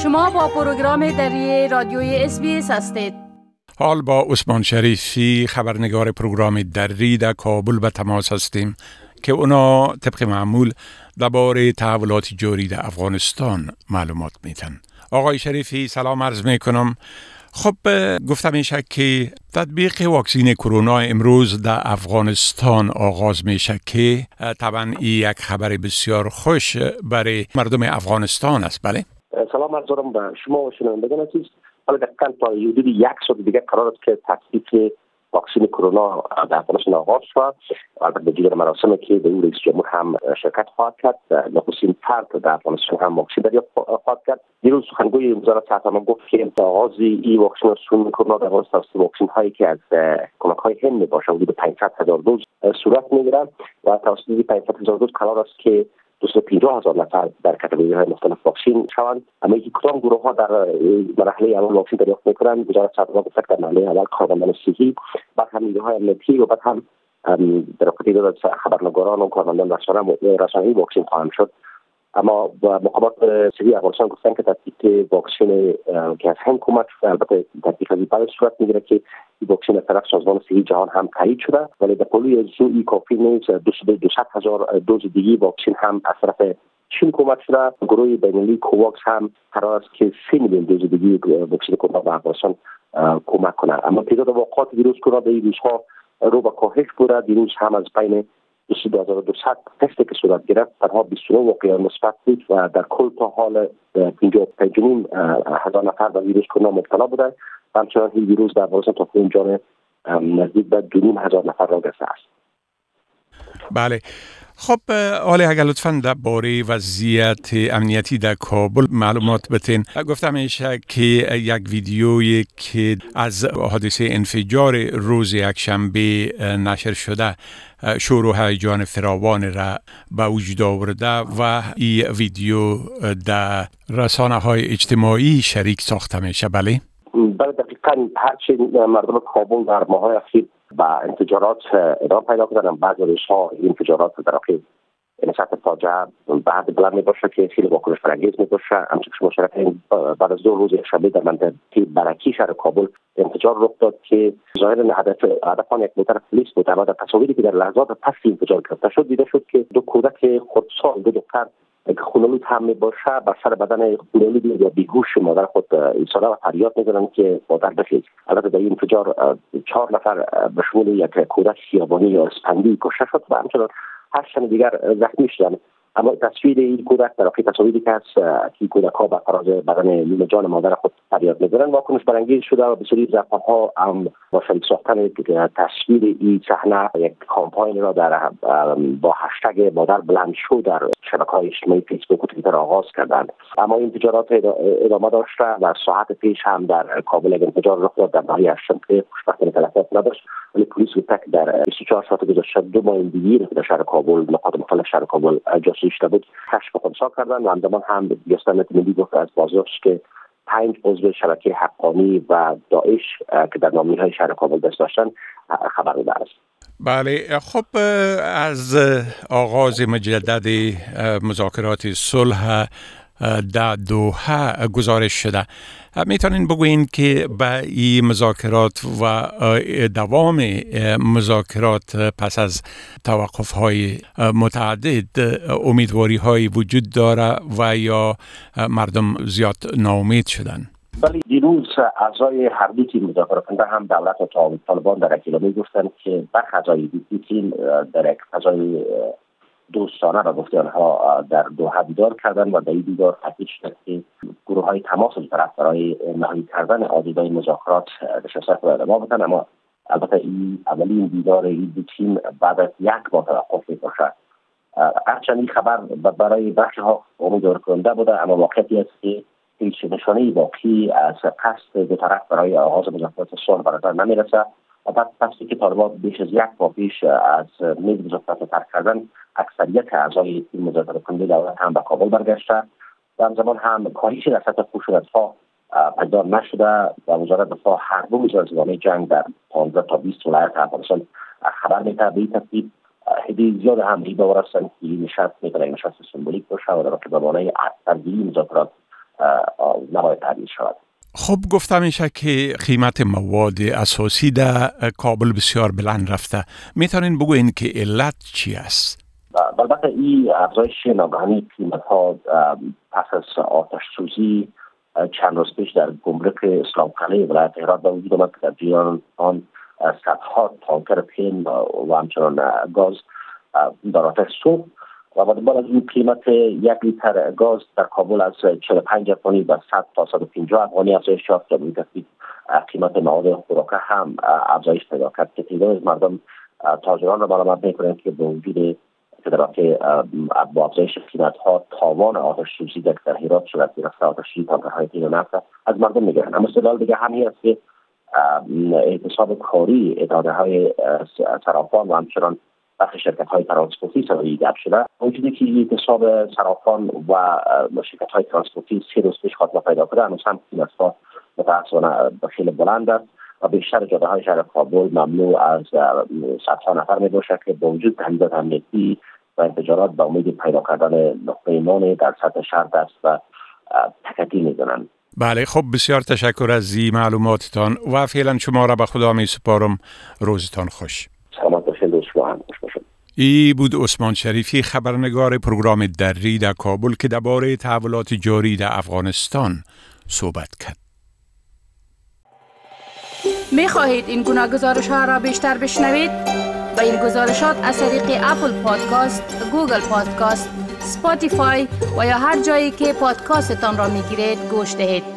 شما با پروگرام دری رادیوی SBS هستید. حال با عثمان شریفی خبرنگار پروگرام دری در کابل به تماس هستیم که اونا طبق معمول درباره تحولات جاری در افغانستان معلومات میتن. آقای شریفی سلام عرض میکنم. خب گفتم میشه که تطبیق واکسین کرونا امروز در افغانستان آغاز میشه که طبعا این یک خبر بسیار خوش برای مردم افغانستان است. بله سلام عرض دارم به شما و شنوندگان عزیز. حالا دقیقاً تا حدود یک سال دیگه قرار است که تطبیق واکسن کرونا در افغانستان آغاز شود. البته به دیگر مراسمی که به رئیس جمهور هم شرکت خواهد کرد، نخستین فرد در افغانستان هم واکسن دریافت خواهد کرد. دیروز سخنگوی وزارت صحت هم گفت که آغاز این واکسن کرونا در افغانستان واکسن هایی که از کمک‌های هند باشه حدود 500,000 دوز صورت می‌گیرد و توسط 500,000 دوز قرار است که 250,000 نفر در کاتگوری‌های مختلف واکسن شوند. اما اینکه کدام گروه‌ها در مرحله اول واکسن دریافت می‌کنند، وزارت صحت گفت در مرحله اول کارمندان صحی، بعد هم نیروهای امنیتی و بعد هم در تعداد خبرنگاران و کارمندان رسانه‌ای واکسن خواهند شد. اما مقامات صحی افغانستان گفتن که تطبیق واکسن که از هند کمک شده، البته تطبیق از این صورت میگیره که این واکسن از طرف سازمان صحی جهان هم تایید شده، ولی در پلوی از این کافی نیست. 200,000 دوز دیگه واکسن هم از طرف چین کمک شده. گروه بین‌المللی کوواکس هم قرار است که 3 میلیون دوز دیگه واکسن کرونا به افغانستان کمک کنه. اما تعداد واقعات ویروس کرونا در این روزها رو به کاهش برده. دیروز هم از بین 22,200 تستی که صورت گرفت تنها 29 واقعه مثبت بود و در کل تا حال 55,000 نفر به ویروس کرونا مبتلا بودند. همچنان این ویروس در افغانستان تا کنون جان نزدیک به 2,500 نفر را گرفته است. بله. خب حالا اگر لطفاً درباره وضعیت امنیتی در کابل معلومات بتین. گفتم میشه که یک ویدیویی که از حادثه انفجار روز یکشنبه نشر شده شور و هیجان فراوان را به وجود آورده و این ویدیو در رسانه‌های اجتماعی شریک ساخته میشه. بله دقیقاً هرچی مردم کابل در ماه‌های اخیر با انفجارات ادامه پیدا کردن، بعضی روزها این انفجارات در واقع سطح فاجعه بعد بلند می باشه که خیلی واکنش برانگیز می باشه. همچنین شما شرکتین بعد از 2 روز شنبه در منطقه برکی شهر کابل انفجار رخ داد که ظاهرا هدف آن یک موتر پلیس بود. اما در تصاویری که در لحظات پس انفجار گرفته شد دیده شد که 2 کودک خردسال، 2 دختر که خونالود هم می باشه بر سر بدن خونالود یا بیهوش مادر خود ایستاده و فریاد میزنند که مادر بخیز. البته در این انفجار 4 نفر به شمول یک کودک خیابانی یا اسپندی کشته شد و همچنان 8 تن دیگر زخمی شدند. اما تصویر این کودک در واقع تصاویری که از این کودک‌ها به فراز بدن نیمه جان مادر خود فریاد میزنند واکنش برانگیز شده و بسیاری زخم‌ها هم با شریک ساختن تصویر این صحنه یک کامپاین را با هشتگ مادر بلند شو در شبکه‌های اجتماعی فیسبوک و توییتر آغاز کردند. اما این انفجارات ادامه داشته و ساعت پیش هم در کابل یک انفجار رخ داد در ناحیه هشتم که خوشبختانه تلفات نداشت، ولی پلیس گفت که در 24 ساعت گذشته 2 مایندگی در شهر کابل نقاط مختلف شهر کابل جاسوسی شده بود کشف خنثی کردند و همزمان هم یاستانت ملی گفت از بازداشت که 5 عضو شبکه حقانی و داعش که در نامه‌های شهر کابل دست داشتند خبر داده است. بله. خب از آغاز مجدد مذاکرات صلح در دوحه گزارش شده، میتونین بگوین که به این مذاکرات و دوام مذاکرات پس از توقف‌های متعدد امیدواری های وجود داره و یا مردم زیاد ناامید شدن؟ ولی دیروز اعضای هر دو تیم مذاکره کننده هم دولت و طالبان در اعلامیه گفتند که برخی اعضای دو تیم در یک فضای دوستانه را گفته آنها در دوحه دیدار کردند و در این دیدار تاکید شد که گروه‌های تماس دو طرف برای نهایی کردن آجندای مذاکرات نشست را ادامه بدن. اما البته این اولین دیدار این دو تیم بعد از 1 ماه توقف می‌باشد. هرچند این خبر برای برخی‌ها امیدوار کننده بوده، اما واقعیتی است که هیچ نشانه‌ای واقعی از قصد دو طرف برای آغاز مذاکرات صلح به نظر نمی‌رسد. و بعد پس که طالبان بیش از 1 ماه پیش از میز مذاکرات ترک کردن، اکثریت اعضای این مذاکره کننده دولت هم به کابل برگشته و همزمان هم کاهشی در سطح خشونت‌ها پیدا نشده و وزارت دفاع هر روز از ادامه جنگ در 15 تا 20 ولایت افغانستان خبر می‌دهد. به این ترتیب عده زیاد هم باور هستند که این نشست می‌تونه نشست سمبولیک باشه و در واقع به معنای سرگیری مذاکرات نباید تعدیل شود. خب گفته میشه که قیمت مواد اساسی در کابل بسیار بلند رفته. میتونین بگوین که علت چی است؟ البته این افزایش ناگهانی قیمت ها پس از آتش سوزی چند روز پیش در گمرک اسلام قلعه ولایت هرات به وجود آمد که در جریان آن صدها تانکر پین و همچنان گاز در آتش سوخت و با دنبال از این قیمت 1 لیتر گاز در کابل از 45 افغانی به 100 تا 150 افغانی افزایش یافت. به این ترتیب قیمت مواد خوراکه هم افزایش پیدا کرد که تعداد از مردم تاجران را ملامت میکنند که به وجود با افزایش قیمت ها تاوان آتش سوزی در هرات شده که رفته آتش سوزی تانکرهای تیل و نفت از مردم میگیرند. اما استدلال دیگه همین است که اعتصاب کاری اتحادیه های صرافان و همچنان بخش شرکت های ترانسپورتی سبب گپ شده. وجودی که اعتصاب صرافان و شرکت های ترانسپورتی 3 روز پیش خاتمه پیدا کرده، هنوز هم قیمت ها متاسفانه خیلی بلند است و بیشتر جاده های شهر کابل مملو از صدها نفر می باشه که با وجود تهدیدات امنیتی و انفجارات با امید پیدا کردن نقطه نان در سطح شهر است و تکتی می‌زنند. بله، خب بسیار تشکر از این معلوماتتان و فعلا شما را به خدا می سپارم. روزتان خوش. سلامت باشید و شما هم خوش باشید. ای بود عثمان شریفی، خبرنگار پروگرام دری در کابل که درباره تحولات جاری در افغانستان صحبت کرد. می خواهید این گناه گزارش‌ها را بیشتر بشنوید؟ با این گزارشات از طریق اپل پادکاست، گوگل پادکاست، اسپاتیفای و یا هر جایی که پادکاستتان را می گیرید گوش دهید.